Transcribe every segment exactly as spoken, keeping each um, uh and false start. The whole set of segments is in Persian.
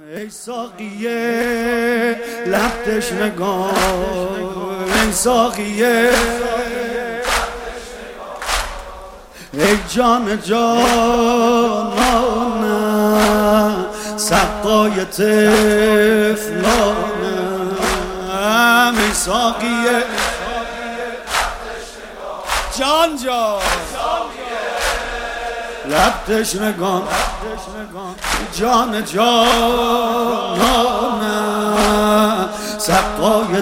ای ساقیه لب تشنگان، ای ساقیه ای جان جانانم، سقای طفلانم، ای ساقیه جان جان لب تشنگان، جان جانانم، سقای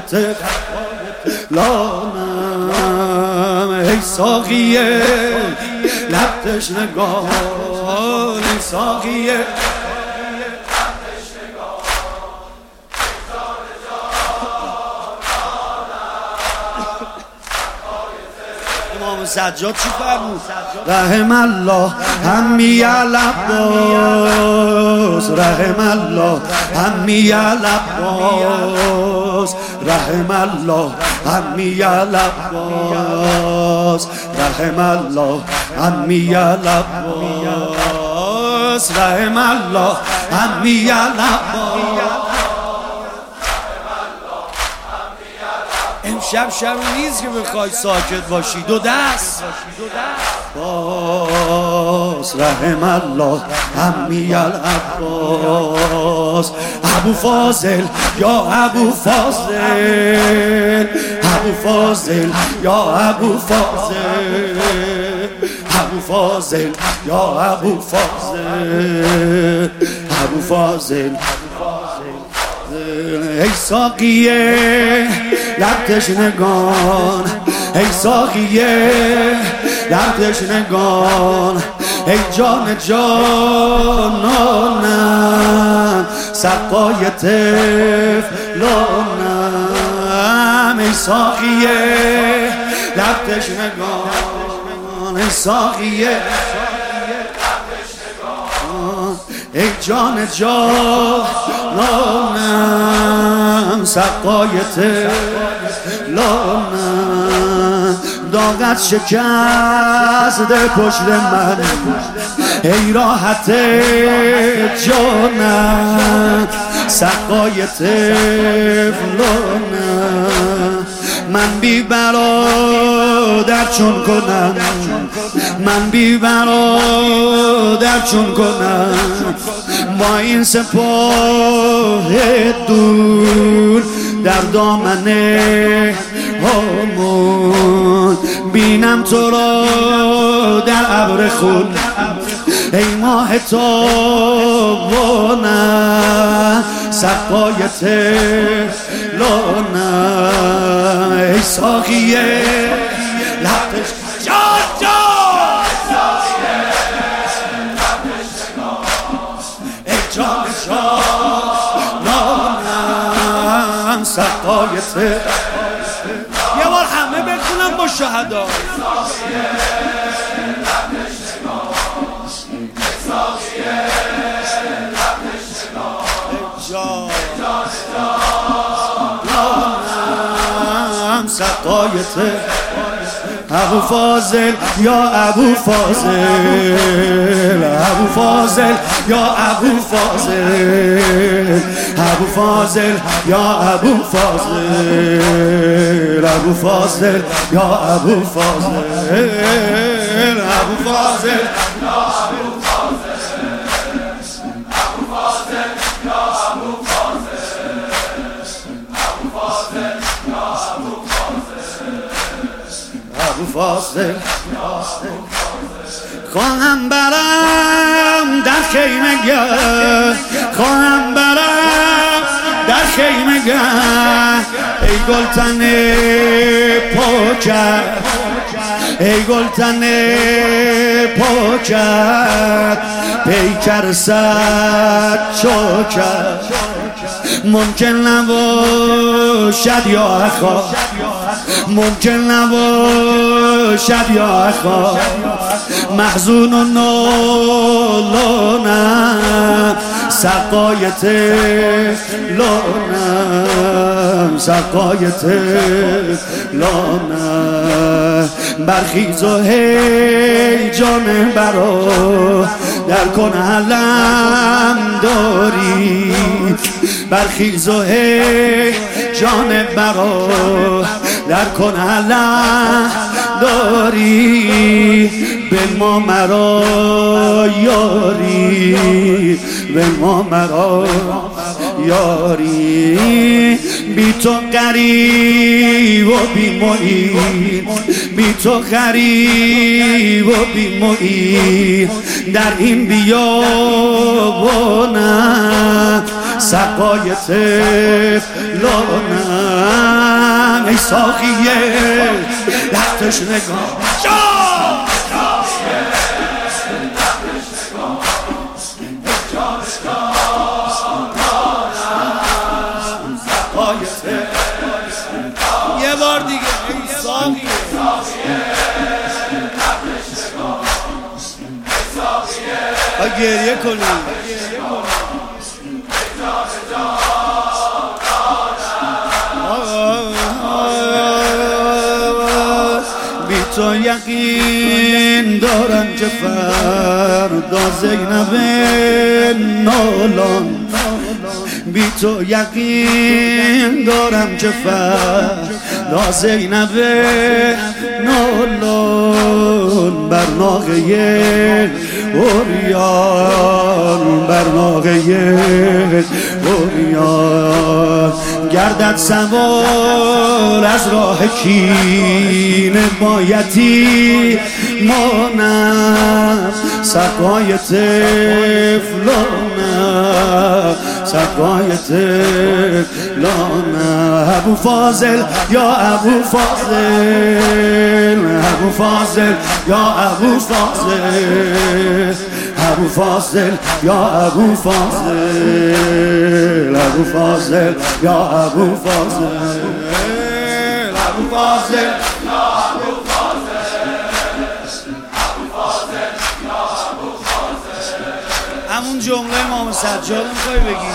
طفلانم، ای ساقیه لب تشنگان، ای ساقیه امام سجاد چی فرمود؟ رحم الله عمی العباس، رحم الله عمی العباس، رحم الله عمی العباس، رحم الله عمی العباس، رحم الله عمی العباس. امشب شب نیست که بخوای ساکت باشی، دو دست باز، رحم الله عمی العباس، ابو فاضل یا ابو فاضل، ابو فاضل یا ابو فاضل، ابو فاضل یا ابو فاضل، ابو فاضل. ای ساقیه لب تشنگان، ای ساقیه لب تشنگان، ای جان جانانم، سقای طفلانم، ای ساقیه لب تشنگان، ای ساقیه ای جان جانانم، سقای طفلانم، داغت شکست پشت من، ای راحت جانم، سقای طفلانم، من بی برادر چون کنم، من بی برادر چون کنم، با این سپاه دور در دامن همون، بینم تو را در ابر خون، ای ماه تابانم، سقای طفلانم، ای ساقیه لب جان جان، ای جان جانانم، سقای طفلانم. یه بار همه بخونم با شهدا. سقای ابو فاضل یا ابو فاضل، ابو فاضل یا ابو فاضل، ابو فاضل یا ابو فاضل، ابو فاضل یا ابو فاضل، ابو فاضل ابو فاضل. خواهم برم در خیمه گه، خواهم برم در خیمه گه، ای گلتن پاکت، ای گلتن پاکت، پیکر صد چاکت، ممکن نباشد یا اخا، ممکن نباشد یا اخا، محزون و نالانم، سقای تفلانم سقای تفلانم برخیز و هی جان برا در کن علم داری برخیز و هی جان برا در کن علم داری به ما مرا یاری به ما مرا یاری بی تو قریب و بی معین بی تو غریب و بی معین در این بیابانم سقای تفلانم ای ساقیه لختش نگاه یه بار دیگه ای ساقیه با گریه کنیم بی تو یقین دارم که فردا زینب نالان بی تو یقین دارم که فردا زینب نالان بر ناقه اوریان بر ناقه اوریان گردد سوار از راه کین بایتی مانم سقای تفلانم سقای تفلانم ابو فاضل یا ابو فاضل ابو فاضل یا ابو فاضل ابو فاضل یا ابو فاضل ابو فاضل یا ابو فاضل ابو فاضل یا ابو همون جمله امام سجاد میخوای بگی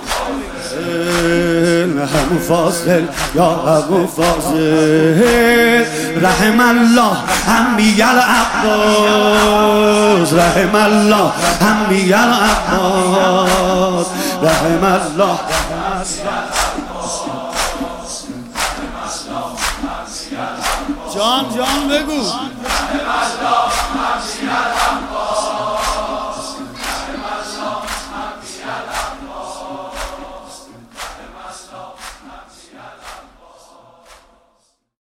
ابو فاضل یا ابو فاضل رحم الله انبیاء العباس رحم الله انبیاء العباس رحم الله جان جان بگو